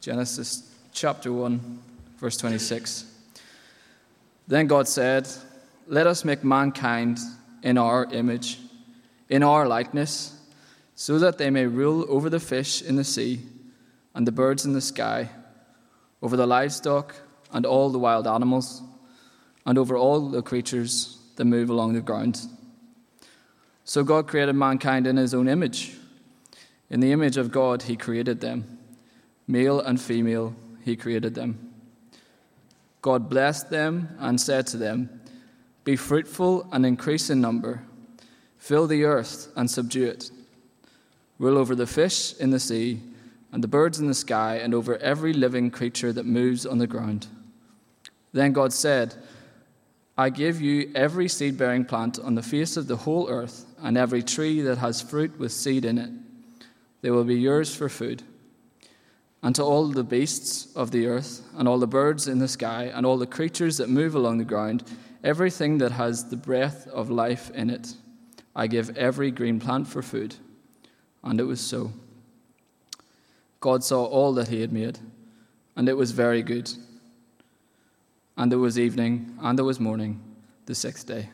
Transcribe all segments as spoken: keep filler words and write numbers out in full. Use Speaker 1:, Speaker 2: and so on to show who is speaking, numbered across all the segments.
Speaker 1: Genesis chapter one, verse twenty-six. Then God said, "Let us make mankind in our image, in our likeness, so that they may rule over the fish in the sea and the birds in the sky, over the livestock and all the wild animals, and over all the creatures that move along the ground." So God created mankind in his own image. In the image of God he created them. Male and female he created them. God blessed them and said to them, "Be fruitful and increase in number. Fill the earth and subdue it. Rule over the fish in the sea and the birds in the sky and over every living creature that moves on the ground." Then God said, "I give you every seed-bearing plant on the face of the whole earth and every tree that has fruit with seed in it. They will be yours for food. And to all the beasts of the earth, and all the birds in the sky, and all the creatures that move along the ground, everything that has the breath of life in it, I give every green plant for food." And it was so. God saw all that he had made, and it was very good. And there was evening, and there was morning, the sixth day.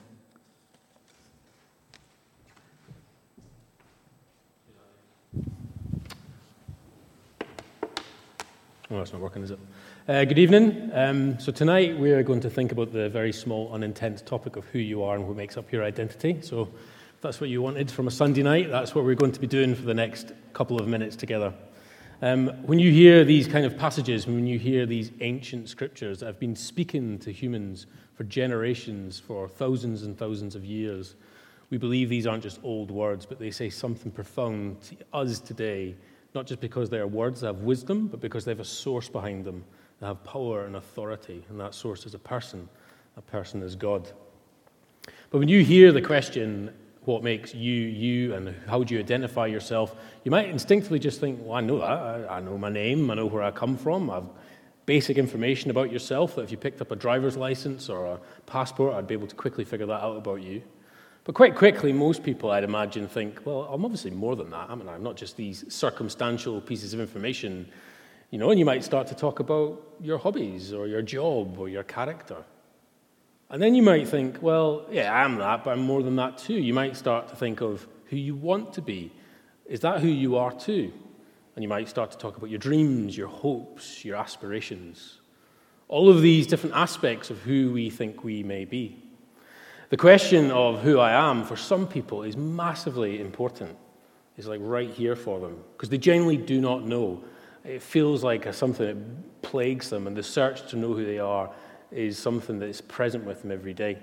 Speaker 2: Oh, it's not working, is it? Uh, good evening. Um, so tonight we are going to think about the very small, unintense topic of who you are and what makes up your identity. So if that's what you wanted from a Sunday night, that's what we're going to be doing for the next couple of minutes together. Um, when you hear these kind of passages, when you hear these ancient scriptures that have been speaking to humans for generations, for thousands and thousands of years, we believe these aren't just old words, but they say something profound to us today. Not just because they are words that have wisdom, but because they have a source behind them. They have power and authority, and that source is a person. That person is God. But when you hear the question, what makes you you, and how do you identify yourself, you might instinctively just think, well, I know that. I know my name. I know where I come from. I have basic information about yourself that if you picked up a driver's license or a passport, I'd be able to quickly figure that out about you. But quite quickly, most people, I'd imagine, think, well, I'm obviously more than that. I mean, I'm not just these circumstantial pieces of information, you know, and you might start to talk about your hobbies or your job or your character. And then you might think, well, yeah, I am that, but I'm more than that too. You might start to think of who you want to be. Is that who you are too? And you might start to talk about your dreams, your hopes, your aspirations. All of these different aspects of who we think we may be. The question of who I am for some people is massively important. It's like right here for them because they genuinely do not know. It feels like a, something that plagues them, and the search to know who they are is something that is present with them every day.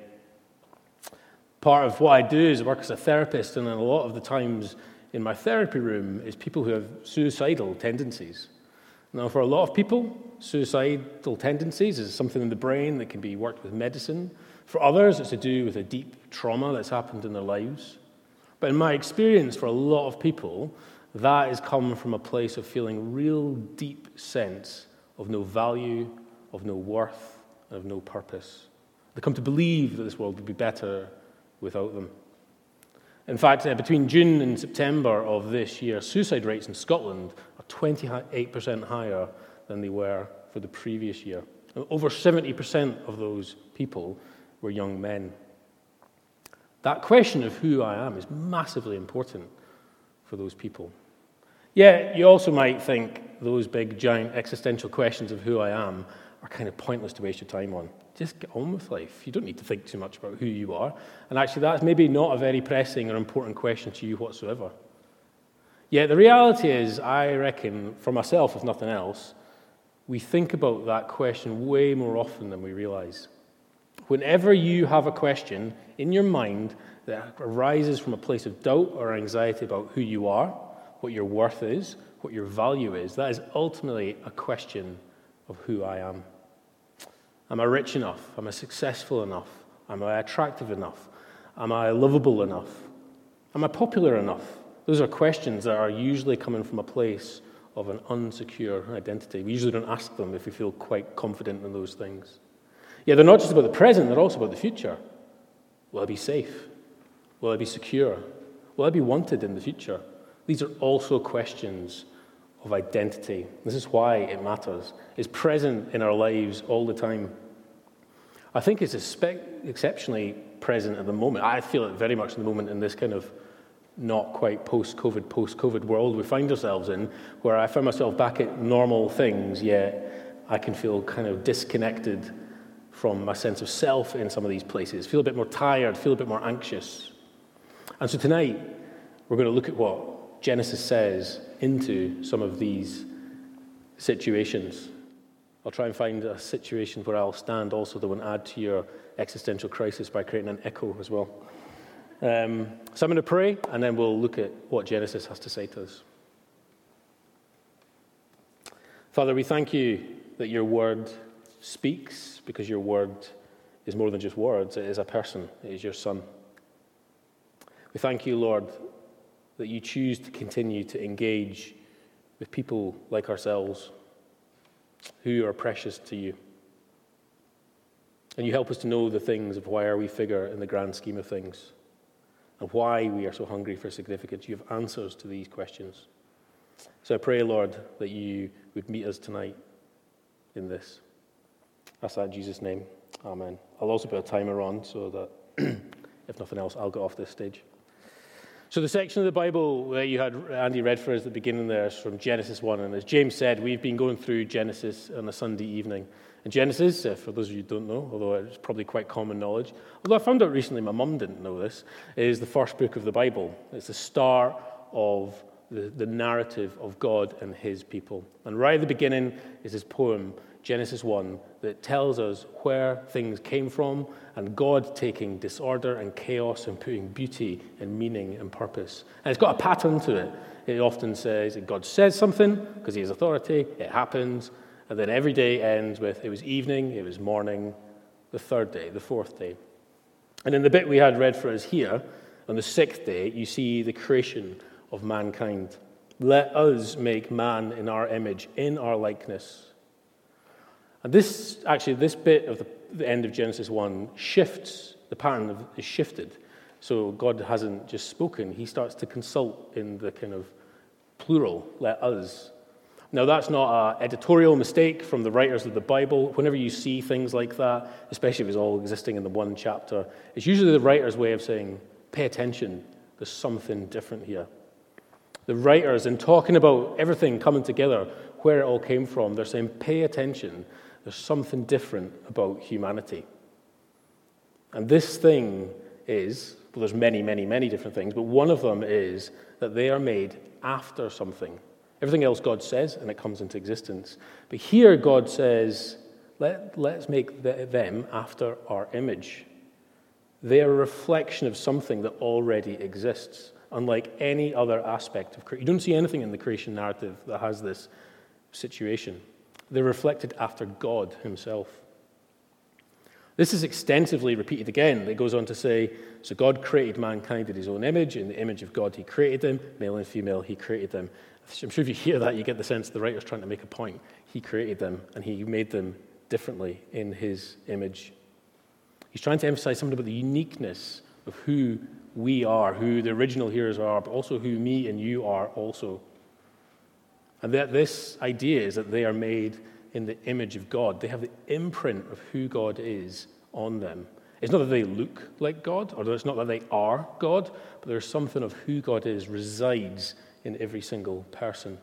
Speaker 2: Part of what I do is work as a therapist, and a lot of the times in my therapy room is people who have suicidal tendencies. Now, for a lot of people, suicidal tendencies is something in the brain that can be worked with medicine. For others, it's to do with a deep trauma that's happened in their lives. But in my experience, for a lot of people, that has come from a place of feeling real deep sense of no value, of no worth, and of no purpose. They come to believe that this world would be better without them. In fact, uh, between June and September of this year, suicide rates in Scotland are twenty-eight percent higher than they were for the previous year. And over seventy percent of those people were young men. That question of who I am is massively important for those people. Yeah, you also might think those big, giant existential questions of who I am are kind of pointless to waste your time on. Just get on with life. You don't need to think too much about who you are. And actually, that's maybe not a very pressing or important question to you whatsoever. Yet the reality is, I reckon, for myself, if nothing else, we think about that question way more often than we realize. Whenever you have a question in your mind that arises from a place of doubt or anxiety about who you are, what your worth is, what your value is, that is ultimately a question of who I am. Am I rich enough? Am I successful enough? Am I attractive enough? Am I lovable enough? Am I popular enough? Those are questions that are usually coming from a place of an unsecure identity. We usually don't ask them if we feel quite confident in those things. Yeah, they're not just about the present, they're also about the future. Will I be safe? Will I be secure? Will I be wanted in the future? These are also questions of identity. This is why it matters. It's present in our lives all the time. I think it's exceptionally present at the moment. I feel it very much at the moment in this kind of not quite post-COVID, post-COVID world we find ourselves in, where I find myself back at normal things, yet I can feel kind of disconnected from my sense of self in some of these places, feel a bit more tired, feel a bit more anxious. And so tonight, we're going to look at what Genesis says into some of these situations. I'll try and find a situation where I'll stand also that will add to your existential crisis by creating an echo as well. Um, so I'm going to pray, and then we'll look at what Genesis has to say to us. Father, we thank you that your word speaks, because your word is more than just words. It is a person. It is your Son. We thank you, Lord, that you choose to continue to engage with people like ourselves who are precious to you. And you help us to know the things of why are we figure in the grand scheme of things, and why we are so hungry for significance. You have answers to these questions. So I pray, Lord, that you would meet us tonight in this. I ask that in Jesus' name. Amen. I'll also put a timer on so that, if nothing else, I'll get off this stage. So the section of the Bible that you had Andy read for us at the beginning there is from Genesis one. And as James said, we've been going through Genesis on a Sunday evening. And Genesis, uh, for those of you who don't know, although it's probably quite common knowledge, although I found out recently, my mum didn't know this, is the first book of the Bible. It's the start of the, the narrative of God and his people. And right at the beginning is his poem, Genesis one, that tells us where things came from and God taking disorder and chaos and putting beauty and meaning and purpose. And it's got a pattern to it. It often says that God says something because he has authority, it happens, and then every day ends with it was evening, it was morning, the third day, the fourth day. And in the bit we had read for us here, on the sixth day, you see the creation of mankind. Let us make man in our image, in our likeness. And this, actually, this bit of the, the end of Genesis one shifts, the pattern of, is shifted. So God hasn't just spoken, he starts to consult in the kind of plural, let us. Now, that's not an editorial mistake from the writers of the Bible. Whenever you see things like that, especially if it's all existing in the one chapter, it's usually the writer's way of saying, pay attention, there's something different here. The writers, in talking about everything coming together, where it all came from, they're saying, pay attention, there's something different about humanity. And this thing is, well, there's many, many, many different things, but one of them is that they are made after something. Everything else God says, and it comes into existence. But here God says, Let, let's make the, them after our image. They are a reflection of something that already exists, unlike any other aspect of creation. You don't see anything in the creation narrative that has this situation. They're reflected after God himself. This is extensively repeated again. It goes on to say, so God created mankind in his own image. In the image of God he created them. Male and female he created them. I'm sure if you hear that, you get the sense the writer's trying to make a point. He created them, and he made them differently in his image. He's trying to emphasize something about the uniqueness of who we are, who the original hearers are, but also who me and you are also. And that this idea is that they are made in the image of God. They have the imprint of who God is on them. It's not that they look like God, or it's not that they are God, but there's something of who God is resides in every single person.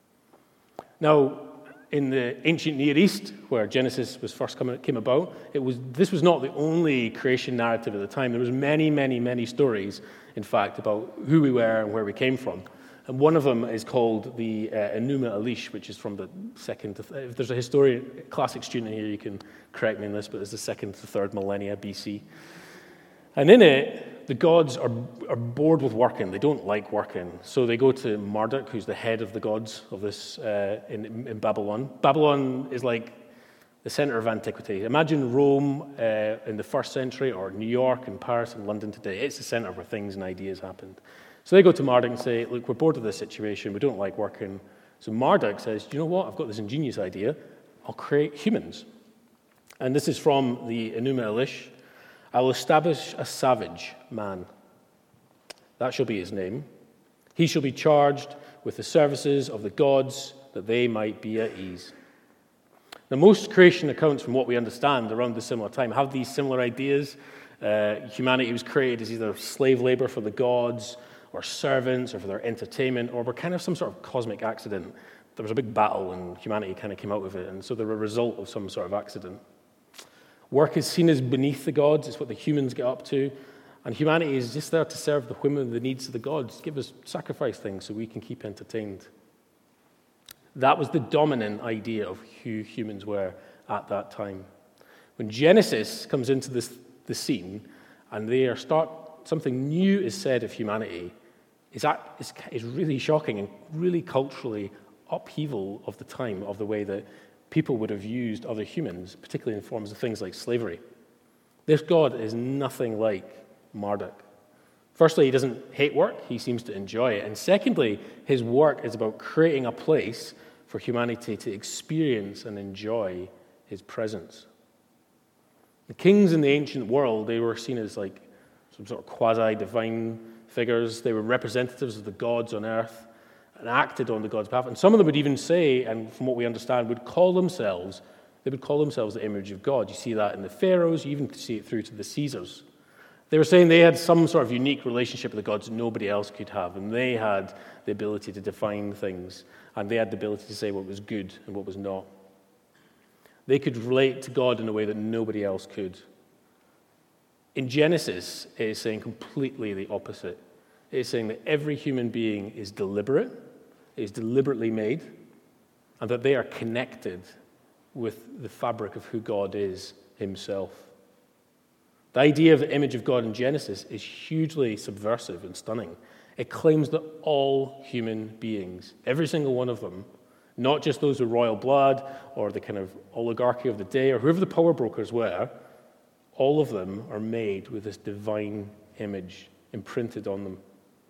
Speaker 2: Now, in the ancient Near East, where Genesis was first coming, came about, it was this was not the only creation narrative at the time. There was many, many, many stories, in fact, about who we were and where we came from. And one of them is called the uh, Enuma Elish, which is from the second to th- if there's a historian, classic student here, you can correct me on this, but it's the second to third millennia B C. And in it, the gods are, are bored with working. They don't like working. So they go to Marduk, who's the head of the gods of this uh, in, in Babylon. Babylon is like the center of antiquity. Imagine Rome uh, in the first century, or New York and Paris and London today. It's the center where things and ideas happened. So they go to Marduk and say, look, we're bored of this situation. We don't like working. So Marduk says, do you know what? I've got this ingenious idea. I'll create humans. And this is from the Enuma Elish. I will establish a savage man. That shall be his name. He shall be charged with the services of the gods, that they might be at ease. Now, most creation accounts, from what we understand around the similar time, have these similar ideas. Uh, humanity was created as either slave labor for the gods, or servants, or for their entertainment, or were kind of some sort of cosmic accident. There was a big battle, and humanity kind of came out of it, and so they're a result of some sort of accident. Work is seen as beneath the gods. It's what the humans get up to. And humanity is just there to serve the whim and the needs of the gods. Give us sacrifice things so we can keep entertained. That was the dominant idea of who humans were at that time. When Genesis comes into this, the scene, and they are start something new is said of humanity, is is is really shocking and really culturally upheaval of the time, of the way that people would have used other humans, particularly in forms of things like slavery. This God is nothing like Marduk. Firstly, he doesn't hate work, he seems to enjoy it. And secondly, his work is about creating a place for humanity to experience and enjoy his presence. The kings in the ancient world, they were seen as like some sort of quasi-divine figures. They were representatives of the gods on earth and acted on the God's behalf. And some of them would even say, and from what we understand, would call themselves, they would call themselves the image of God. You see that in the pharaohs, you even see it through to the Caesars. They were saying they had some sort of unique relationship with the gods nobody else could have, and they had the ability to define things, and they had the ability to say what was good and what was not. They could relate to God in a way that nobody else could. In Genesis, it is saying completely the opposite. It is saying that every human being is deliberate, is deliberately made, and that they are connected with the fabric of who God is himself. The idea of the image of God in Genesis is hugely subversive and stunning. It claims that all human beings, every single one of them, not just those with royal blood or the kind of oligarchy of the day or whoever the power brokers were, all of them are made with this divine image imprinted on them.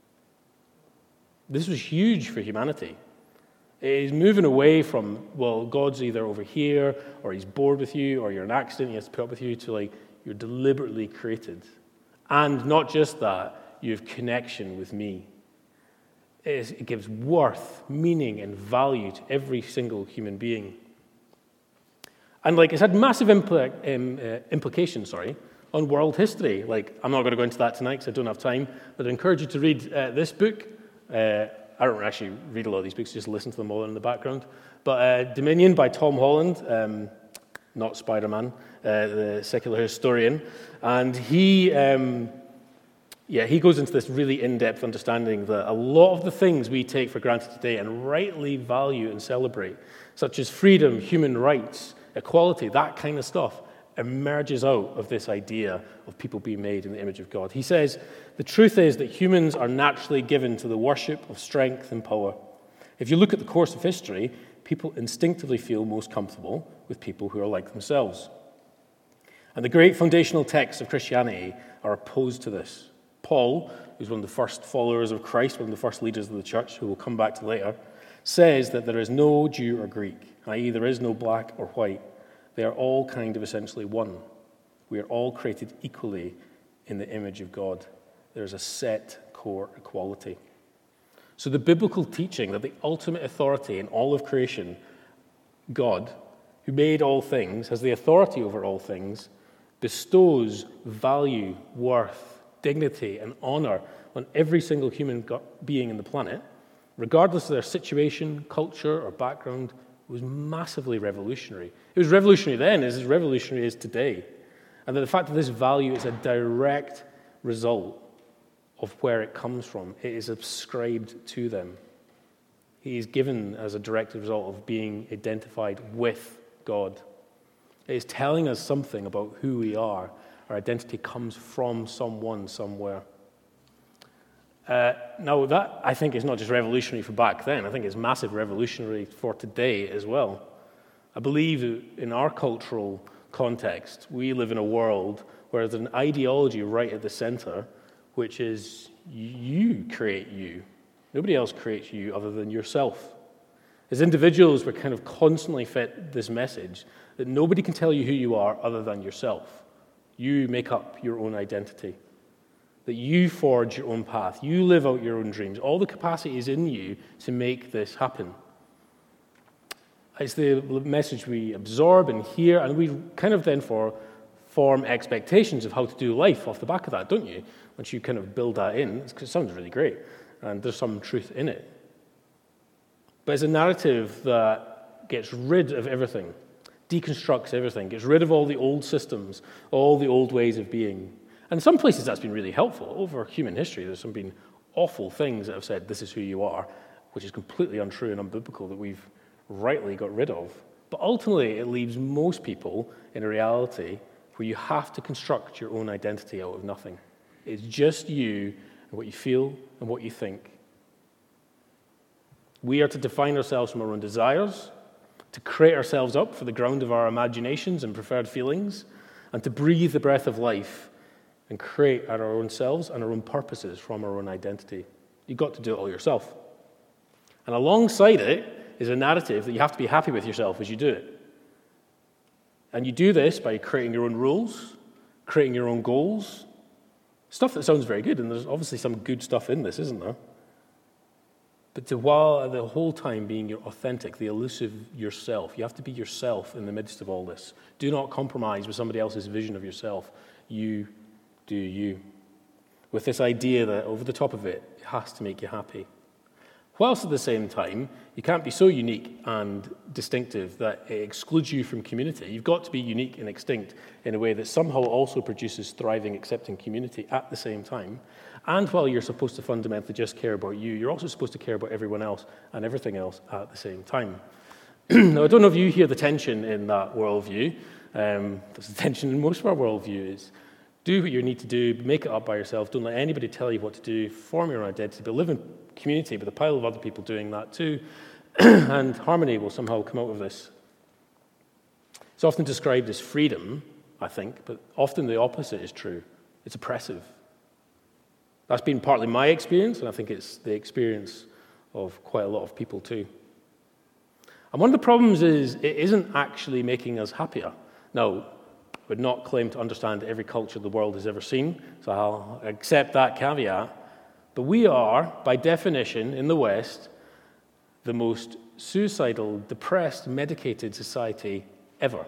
Speaker 2: This was huge for humanity. It is moving away from, well, God's either over here or he's bored with you or you're an accident, he has to put up with you, to like, you're deliberately created. And not just that, you have connection with me. It, is, it gives worth, meaning, and value to every single human being. And like it's had massive impl- um, uh, implications, sorry, on world history. Like, I'm not going to go into that tonight because I don't have time, but I encourage you to read uh, this book. Uh, I don't actually read a lot of these books, just listen to them all in the background. But uh, Dominion by Tom Holland, um, not Spider-Man, uh, the secular historian, and he, um, yeah, he goes into this really in-depth understanding that a lot of the things we take for granted today and rightly value and celebrate, such as freedom, human rights, equality, that kind of stuff, emerges out of this idea of people being made in the image of God. He says, the truth is that humans are naturally given to the worship of strength and power. If you look at the course of history, people instinctively feel most comfortable with people who are like themselves. And the great foundational texts of Christianity are opposed to this. Paul, who's one of the first followers of Christ, one of the first leaders of the church, who we'll come back to later, says that there is no Jew or Greek, that is there is no black or white. They are all kind of essentially one. We are all created equally in the image of God. There is a set core equality. So the biblical teaching that the ultimate authority in all of creation, God, who made all things, has the authority over all things, bestows value, worth, dignity, and honor on every single human being in the planet, regardless of their situation, culture, or background, was massively revolutionary. It was revolutionary then, as revolutionary as today. And that the fact that this value is a direct result of where it comes from, it is ascribed to them. He is given as a direct result of being identified with God. It is telling us something about who we are. Our identity comes from someone somewhere. Uh, now, that, I think, is not just revolutionary for back then. I think it's massive revolutionary for today as well. I believe in our cultural context, we live in a world where there's an ideology right at the center, which is you create you. Nobody else creates you other than yourself. As individuals, we're kind of constantly fed this message that nobody can tell you who you are other than yourself. You make up your own identity. that you forge your own path, you live out your own dreams. All the capacity is in you to make this happen. It's the message we absorb and hear, and we kind of then for form expectations of how to do life off the back of that, don't you? Once you kind of build that in, it sounds really great, and there's some truth in it. But it's a narrative that gets rid of everything, deconstructs everything, gets rid of all the old systems, all the old ways of being. And in some places that's been really helpful. Over human history, there's some been awful things that have said, this is who you are, which is completely untrue and unbiblical, that we've rightly got rid of. But ultimately, it leaves most people in a reality where you have to construct your own identity out of nothing. It's just you and what you feel and what you think. We are to define ourselves from our own desires, to create ourselves up for the ground of our imaginations and preferred feelings, and to breathe the breath of life and create our own selves and our own purposes from our own identity. You've got to do it all yourself. And alongside it is a narrative that you have to be happy with yourself as you do it. And you do this by creating your own rules, creating your own goals, stuff that sounds very good, and there's obviously some good stuff in this, isn't there? But to while the whole time being your authentic, the elusive yourself, you have to be yourself in the midst of all this. Do not compromise with somebody else's vision of yourself. You do you. With this idea that over the top of it, it has to make you happy. Whilst at the same time, you can't be so unique and distinctive that it excludes you from community. You've got to be unique and distinct in a way that somehow also produces thriving, accepting community at the same time. And while you're supposed to fundamentally just care about you, you're also supposed to care about everyone else and everything else at the same time. Now, I don't know if you hear the tension in that worldview. Um, there's a tension in most of our worldviews. Do what you need to do, make it up by yourself, don't let anybody tell you what to do, form your own identity, but live in community with a pile of other people doing that too, and harmony will somehow come out of this. It's often described as freedom, I think, but often the opposite is true. It's oppressive. That's been partly my experience, and I think it's the experience of quite a lot of people too. And one of the problems is it isn't actually making us happier. Now, I would not claim to understand every culture the world has ever seen, so I'll accept that caveat. But we are, by definition, in the West, the most suicidal, depressed, medicated society ever,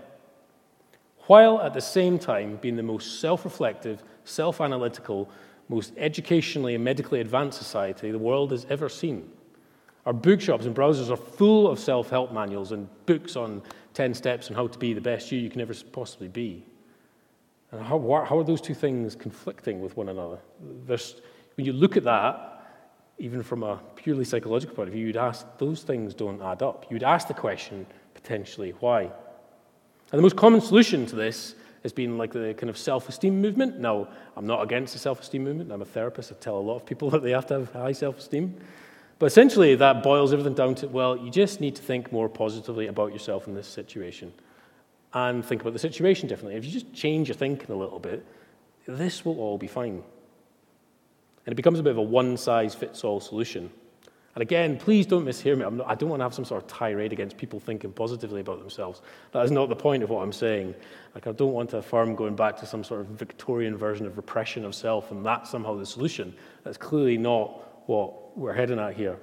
Speaker 2: while at the same time being the most self-reflective, self-analytical, most educationally and medically advanced society the world has ever seen. Our bookshops and browsers are full of self-help manuals and books on ten steps on how to be the best you you can ever possibly be. And how, how are those two things conflicting with one another? There's, when you look at that, even from a purely psychological point of view, you'd ask, those things don't add up. You'd ask the question, potentially, why? And the most common solution to this has been like the kind of self-esteem movement. Now, I'm not against the self-esteem movement. I'm a therapist. I tell a lot of people that they have to have high self-esteem. But essentially, that boils everything down to, well, you just need to think more positively about yourself in this situation and think about the situation differently. If you just change your thinking a little bit, this will all be fine. And it becomes a bit of a one-size-fits-all solution. And again, please don't mishear me. I'm not, I don't want to have some sort of tirade against people thinking positively about themselves. That is not the point of what I'm saying. Like, I don't want to affirm going back to some sort of Victorian version of repression of self, and that's somehow the solution. That's clearly not what we're heading at here.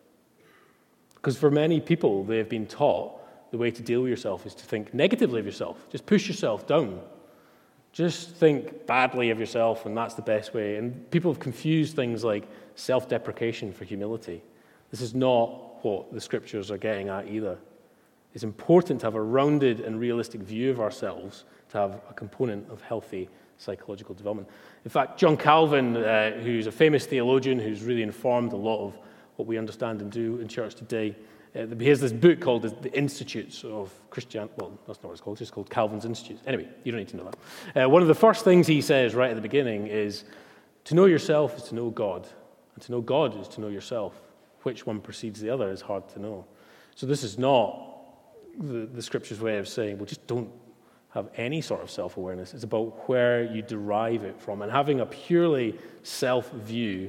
Speaker 2: Because for many people, they have been taught the way to deal with yourself is to think negatively of yourself. Just push yourself down. Just think badly of yourself, and that's the best way. And people have confused things like self-deprecation for humility. This is not what the scriptures are getting at either. It's important to have a rounded and realistic view of ourselves, to have a component of healthy psychological development. In fact, John Calvin, uh, who's a famous theologian who's really informed a lot of what we understand and do in church today, uh, he has this book called The Institutes of Christianity. Well, that's not what it's called. It's just called Calvin's Institutes. Anyway, you don't need to know that. Uh, one of the first things he says right at the beginning is, to know yourself is to know God, and to know God is to know yourself. Which one precedes the other is hard to know. So this is not the, the scripture's way of saying, well, just don't have any sort of self-awareness. It's about where you derive it from. And having a purely self-view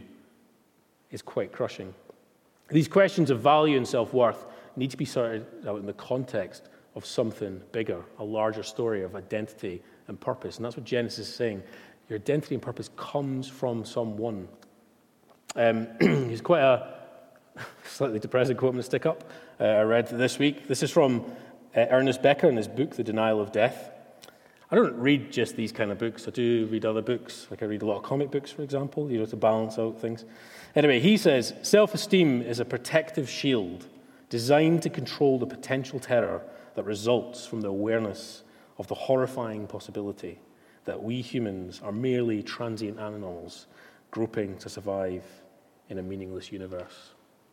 Speaker 2: is quite crushing. These questions of value and self-worth need to be sorted out in the context of something bigger, a larger story of identity and purpose. And that's what Genesis is saying. Your identity and purpose comes from someone. Um, he's quite a slightly depressing quote I'm going to stick up. Uh, I read this week. This is from uh, Ernest Becker in his book, The Denial of Death. I don't read just these kind of books. I do read other books. Like I read a lot of comic books, for example, you know, to balance out things. Anyway, he says, self-esteem is a protective shield designed to control the potential terror that results from the awareness of the horrifying possibility that we humans are merely transient animals groping to survive in a meaningless universe.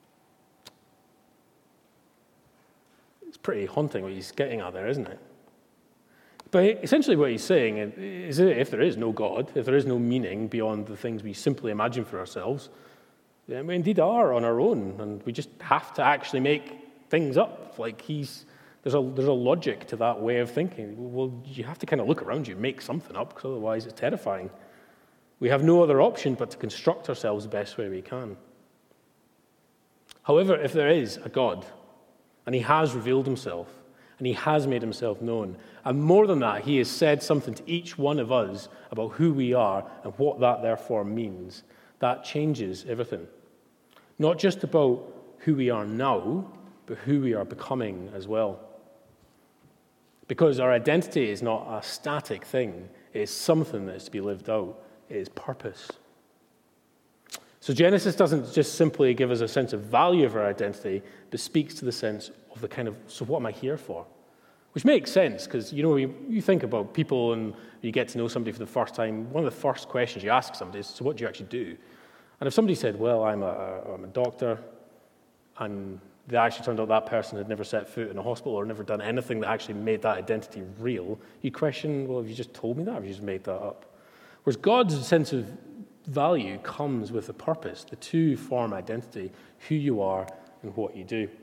Speaker 2: It's pretty haunting what he's getting at there, isn't it? But essentially what he's saying is that if there is no God, if there is no meaning beyond the things we simply imagine for ourselves, then we indeed are on our own, and we just have to actually make things up. Like he's, there's a there's a logic to that way of thinking. Well, you have to kind of look around you and make something up, because otherwise it's terrifying. We have no other option but to construct ourselves the best way we can. However, if there is a God, and he has revealed himself, and he has made himself known, and more than that, he has said something to each one of us about who we are and what that therefore means, that changes everything. Not just about who we are now, but who we are becoming as well. Because our identity is not a static thing. It is something that is to be lived out. It is purpose. So Genesis doesn't just simply give us a sense of value of our identity, but speaks to the sense of the kind of, so what am I here for? Which makes sense, because, you know, you, you think about people and you get to know somebody for the first time, one of the first questions you ask somebody is, so what do you actually do? And if somebody said, well, I'm a, I'm a doctor, and they actually turned out that person had never set foot in a hospital or never done anything that actually made that identity real, you question, well, have you just told me that, or have you just made that up? Whereas God's sense of value comes with a purpose. The two form identity, who you are and what you do.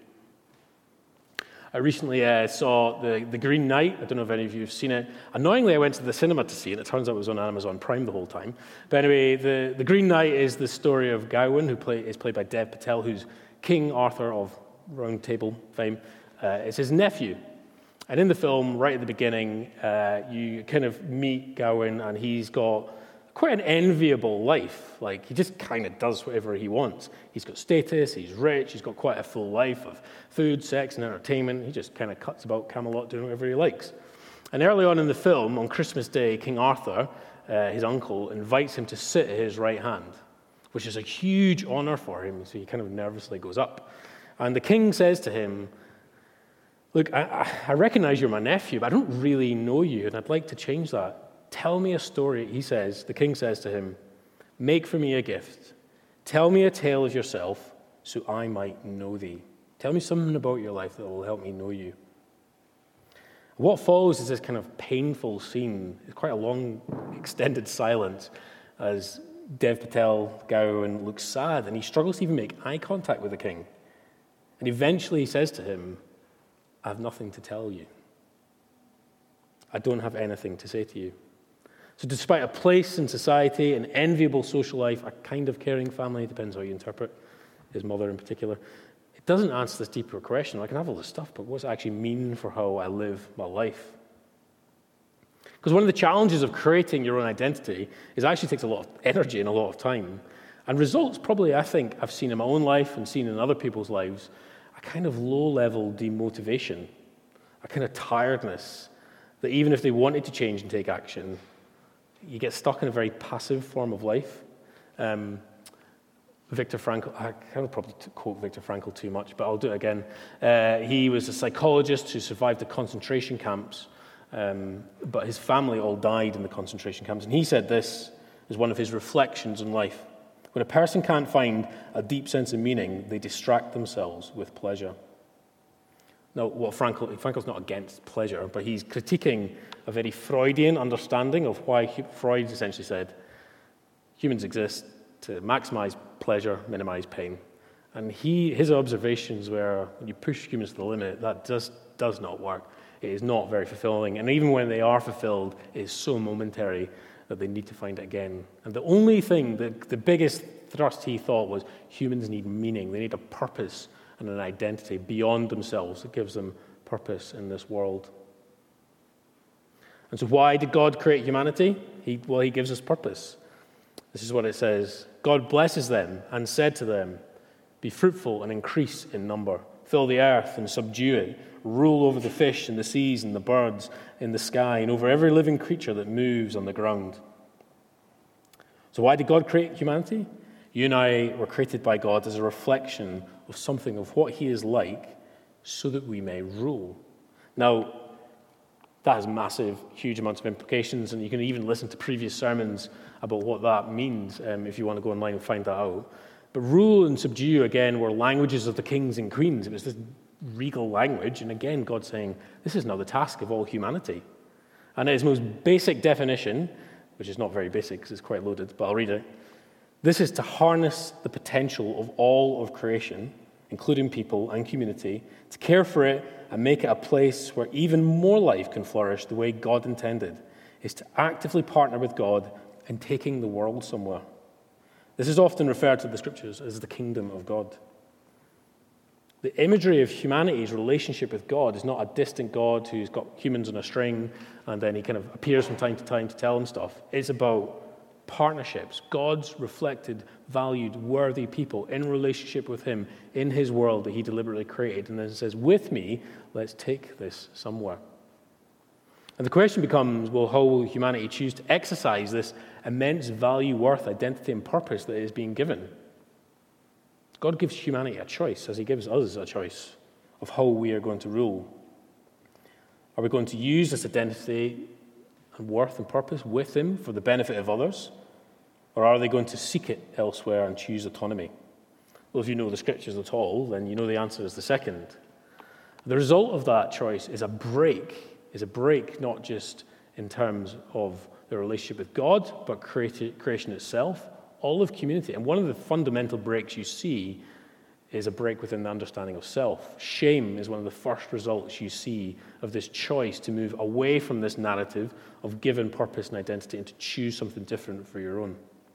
Speaker 2: I recently uh, saw the, the Green Knight. I don't know if any of you have seen it. Annoyingly, I went to the cinema to see it. It turns out it was on Amazon Prime the whole time. But anyway, the, the Green Knight is the story of Gawain, who play, is played by Dev Patel, who's King Arthur of Round Table fame. Uh, it's his nephew. And in the film, right at the beginning, uh, you kind of meet Gawain, and he's got quite an enviable life. Like, he just kind of does whatever he wants. He's got status, he's rich, he's got quite a full life of food, sex, and entertainment. He just kind of cuts about Camelot doing whatever he likes. And early on in the film, on Christmas Day, King Arthur, uh, his uncle, invites him to sit at his right hand, which is a huge honor for him, so he kind of nervously goes up. And the king says to him, look, I, I recognize you're my nephew, but I don't really know you, and I'd like to change that. Tell me a story, he says. The king says to him, make for me a gift. Tell me a tale of yourself so I might know thee. Tell me something about your life that will help me know you. What follows is this kind of painful scene. It's quite a long, extended silence as Dev Patel, Gawain, looks sad, and he struggles to even make eye contact with the king. And eventually he says to him, I have nothing to tell you. I don't have anything to say to you. So despite a place in society, an enviable social life, a kind of caring family, depends how you interpret his mother in particular, it doesn't answer this deeper question. I can have all this stuff, but what does it actually mean for how I live my life? Because one of the challenges of creating your own identity is it actually takes a lot of energy and a lot of time. And results probably, I think, I've seen in my own life and seen in other people's lives, a kind of low-level demotivation, a kind of tiredness, that even if they wanted to change and take action, you get stuck in a very passive form of life. Um, Viktor Frankl, I can't probably quote Viktor Frankl too much, but I'll do it again. Uh, he was a psychologist who survived the concentration camps, um, but his family all died in the concentration camps. And he said this as one of his reflections on life. When a person can't find a deep sense of meaning, they distract themselves with pleasure. Now, what Frankl, Frankl's not against pleasure, but he's critiquing a very Freudian understanding of why Freud essentially said humans exist to maximize pleasure, minimize pain. And he, his observations were, when you push humans to the limit, that just does not work. It is not very fulfilling. And even when they are fulfilled, it is so momentary that they need to find it again. And the only thing, the, the biggest thrust he thought was humans need meaning. They need a purpose and an identity beyond themselves that gives them purpose in this world. And so why did God create humanity? He, well, he gives us purpose. This is what it says. God blesses them and said to them, "Be fruitful and increase in number. Fill the earth and subdue it. Rule over the fish in the seas and the birds in the sky and over every living creature that moves on the ground." So why did God create humanity? You and I were created by God as a reflection of something of what he is like so that we may rule. Now, that has massive, huge amounts of implications, and you can even listen to previous sermons about what that means um, if you want to go online and find that out. But rule and subdue, again, were languages of the kings and queens. It was this regal language, and again, God saying, this is now the task of all humanity. And at its most basic definition, which is not very basic because it's quite loaded, but I'll read it. This is to harness the potential of all of creation, including people and community, to care for it and make it a place where even more life can flourish the way God intended, is to actively partner with God in taking the world somewhere. This is often referred to in the scriptures as the kingdom of God. The imagery of humanity's relationship with God is not a distant God who's got humans on a string and then he kind of appears from time to time to tell them stuff. It's about partnerships, God's reflected, valued, worthy people in relationship with him in his world that he deliberately created. And then it says, with me, let's take this somewhere. And the question becomes, well, how will humanity choose to exercise this immense value, worth, identity, and purpose that is being given? God gives humanity a choice, as he gives us a choice of how we are going to rule. Are we going to use this identity and worth and purpose with him for the benefit of others? Or are they going to seek it elsewhere and choose autonomy? Well, if you know the scriptures at all, then you know the answer is the second. The result of that choice is a break, is a break not just in terms of the relationship with God, but creation itself, all of community. And one of the fundamental breaks you see is a break within the understanding of self. Shame is one of the first results you see of this choice to move away from this narrative of given purpose and identity and to choose something different for your own.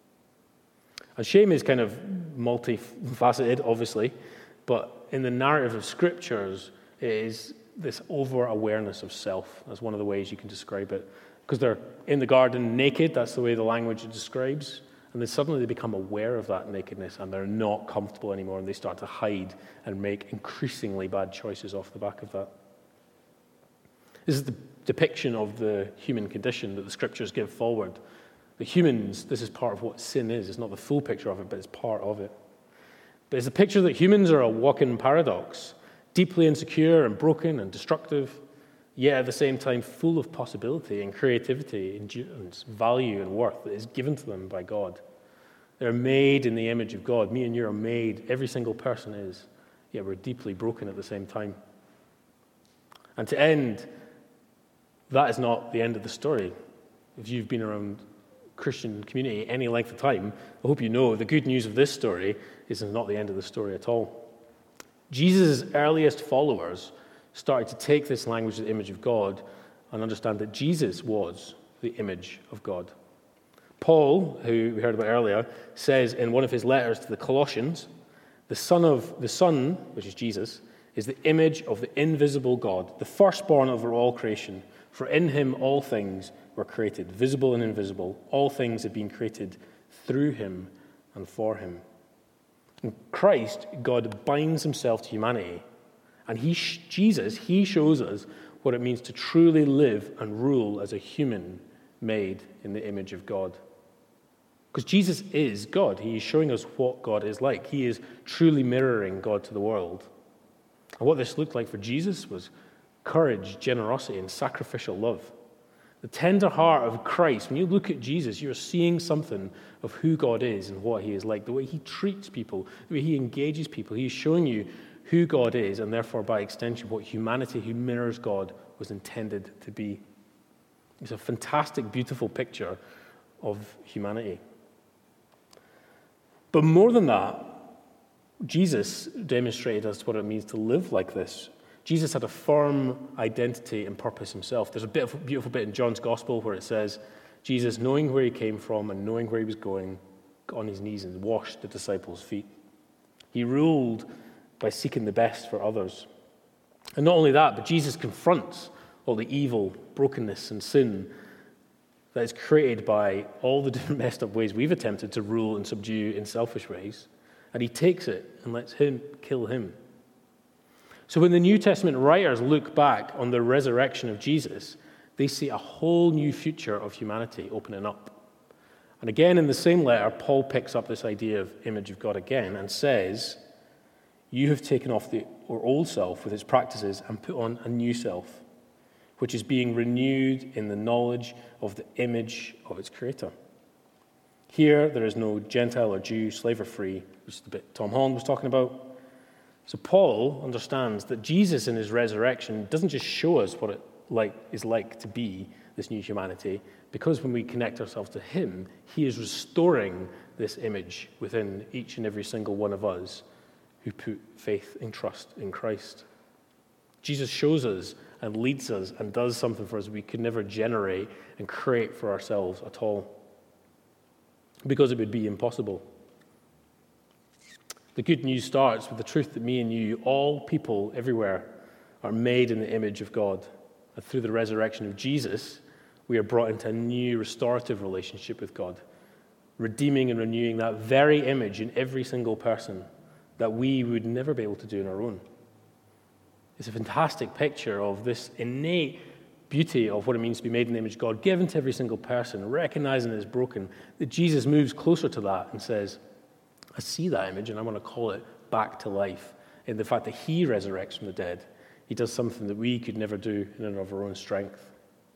Speaker 2: And shame is kind of multifaceted, obviously, but in the narrative of scriptures, it is this over-awareness of self. That's one of the ways you can describe it. Because they're in the garden naked, that's the way the language describes. And then suddenly they become aware of that nakedness and they're not comfortable anymore and they start to hide and make increasingly bad choices off the back of that. This is the depiction of the human condition that the scriptures give forward. The humans, this is part of what sin is. It's not the full picture of it, but it's part of it. But it's a picture that humans are a walking paradox, deeply insecure and broken and destructive, yet at the same time full of possibility and creativity, endurance, value and worth that is given to them by God. They're made in the image of God. Me and you are made, every single person is, yet we're deeply broken at the same time. And to end, that is not the end of the story. If you've been around Christian community any length of time, I hope you know the good news of this story is it's not the end of the story at all. Jesus' earliest followers started to take this language of the image of God and understand that Jesus was the image of God. Paul, who we heard about earlier, says in one of his letters to the Colossians, the Son of the Son, which is Jesus, is the image of the invisible God, the firstborn over all creation. For in him all things were created, visible and invisible. All things have been created through him and for him. In Christ, God binds himself to humanity. And he, Jesus, he shows us what it means to truly live and rule as a human made in the image of God. Because Jesus is God. He is showing us what God is like. He is truly mirroring God to the world. And what this looked like for Jesus was courage, generosity, and sacrificial love. The tender heart of Christ, when you look at Jesus, you're seeing something of who God is and what he is like, the way he treats people, the way he engages people. He's showing you who God is, and therefore, by extension, what humanity who mirrors God was intended to be. It's a fantastic, beautiful picture of humanity. But more than that, Jesus demonstrated us what it means to live like this. Jesus had a firm identity and purpose himself. There's a bit of, beautiful bit in John's Gospel where it says, Jesus, knowing where he came from and knowing where he was going, got on his knees and washed the disciples' feet. He ruled by seeking the best for others. And not only that, but Jesus confronts all the evil, brokenness, and sin that is created by all the different messed up ways we've attempted to rule and subdue in selfish ways, and he takes it and lets him kill him. So when the New Testament writers look back on the resurrection of Jesus, they see a whole new future of humanity opening up. And again, in the same letter, Paul picks up this idea of image of God again and says, you have taken off the or old self with its practices and put on a new self, which is being renewed in the knowledge of the image of its creator. Here, there is no Gentile or Jew, slave or free, which is the bit Tom Holland was talking about. So Paul understands that Jesus in his resurrection doesn't just show us what it like is like to be this new humanity, because when we connect ourselves to him, he is restoring this image within each and every single one of us who put faith and trust in Christ. Jesus shows us and leads us and does something for us we could never generate and create for ourselves at all, because it would be impossible. The good news starts with the truth that me and you, all people everywhere, are made in the image of God. And through the resurrection of Jesus, we are brought into a new restorative relationship with God, redeeming and renewing that very image in every single person that we would never be able to do on our own. It's a fantastic picture of this innate beauty of what it means to be made in the image of God, given to every single person, recognizing it is broken, that Jesus moves closer to that and says, I see that image and I want to call it back to life in the fact that he resurrects from the dead. He does something that we could never do in and of our own strength.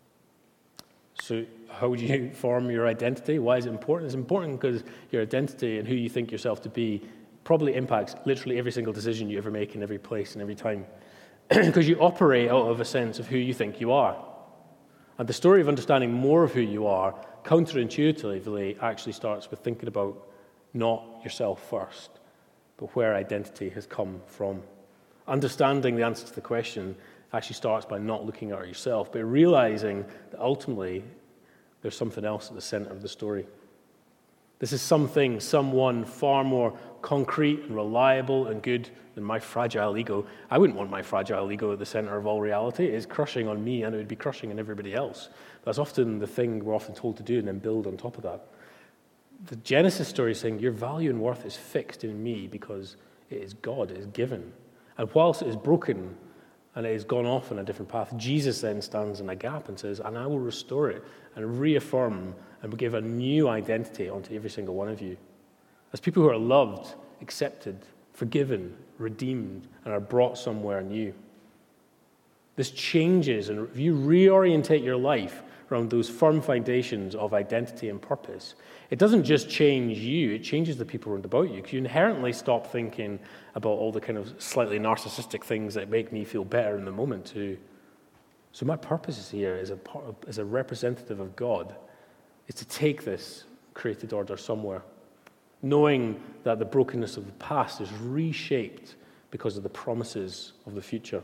Speaker 2: So how would you form your identity? Why is it important? It's important because your identity and who you think yourself to be probably impacts literally every single decision you ever make in every place and every time. Because you operate out of a sense of who you think you are. And the story of understanding more of who you are, counterintuitively, actually starts with thinking about not yourself first, but where identity has come from. Understanding the answer to the question actually starts by not looking at yourself, but realizing that ultimately there's something else at the center of the story. This is something, someone far more concrete and reliable and good than my fragile ego. I wouldn't want my fragile ego at the center of all reality. It is crushing on me and it would be crushing on everybody else. That's often the thing we're often told to do and then build on top of that. The Genesis story is saying your value and worth is fixed in me because it is God, it is given. And whilst it is broken and it has gone off in a different path, Jesus then stands in a gap and says, and I will restore it and reaffirm and give a new identity onto every single one of you. As people who are loved, accepted, forgiven, redeemed, and are brought somewhere new. This changes, and if you reorientate your life around those firm foundations of identity and purpose, it doesn't just change you, it changes the people around about you, because you inherently stop thinking about all the kind of slightly narcissistic things that make me feel better in the moment too. So my purpose is here as a, as a representative of God is to take this created order somewhere, knowing that the brokenness of the past is reshaped because of the promises of the future.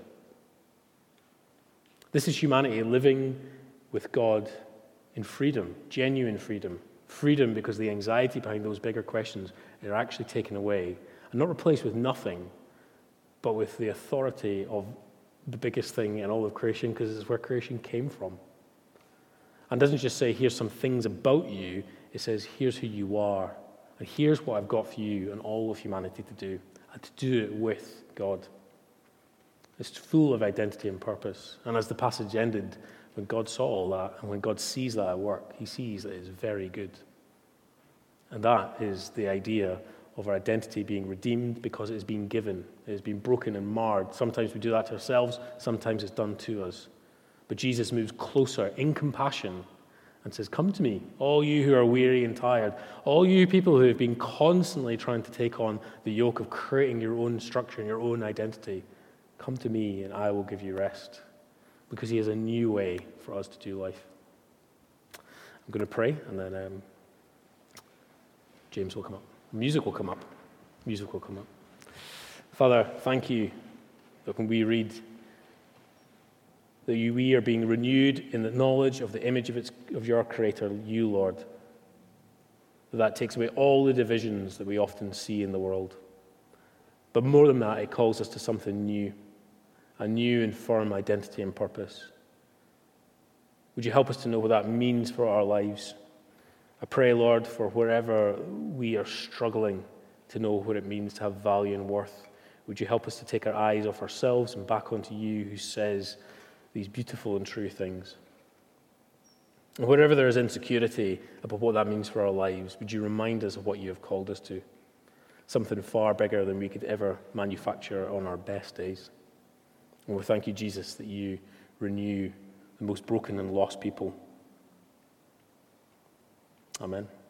Speaker 2: This is humanity living with God in freedom, genuine freedom. Freedom because the anxiety behind those bigger questions are actually taken away and not replaced with nothing, but with the authority of the biggest thing in all of creation, because this is where creation came from. And doesn't just say, here's some things about you. It says, here's who you are. And here's what I've got for you and all of humanity to do. And to do it with God. It's full of identity and purpose. And as the passage ended, when God saw all that, and when God sees that at work, he sees that it's very good. And that is the idea of our identity being redeemed because it has been given. It has been broken and marred. Sometimes we do that to ourselves. Sometimes it's done to us. But Jesus moves closer in compassion and says, come to me, all you who are weary and tired, all you people who have been constantly trying to take on the yoke of creating your own structure and your own identity. Come to me and I will give you rest. Because he has a new way for us to do life. I'm going to pray and then um, James will come up. Music will come up. Music will come up. Father, thank you that when we read that you, we are being renewed in the knowledge of the image of, its, of your Creator, you, Lord, that that takes away all the divisions that we often see in the world. But more than that, it calls us to something new, a new and firm identity and purpose. Would you help us to know what that means for our lives? I pray, Lord, for wherever we are struggling to know what it means to have value and worth, would you help us to take our eyes off ourselves and back onto you who says these beautiful and true things? And wherever there is insecurity about what that means for our lives, would you remind us of what you have called us to? Something far bigger than we could ever manufacture on our best days. And we thank you, Jesus, that you renew the most broken and lost people. Amen.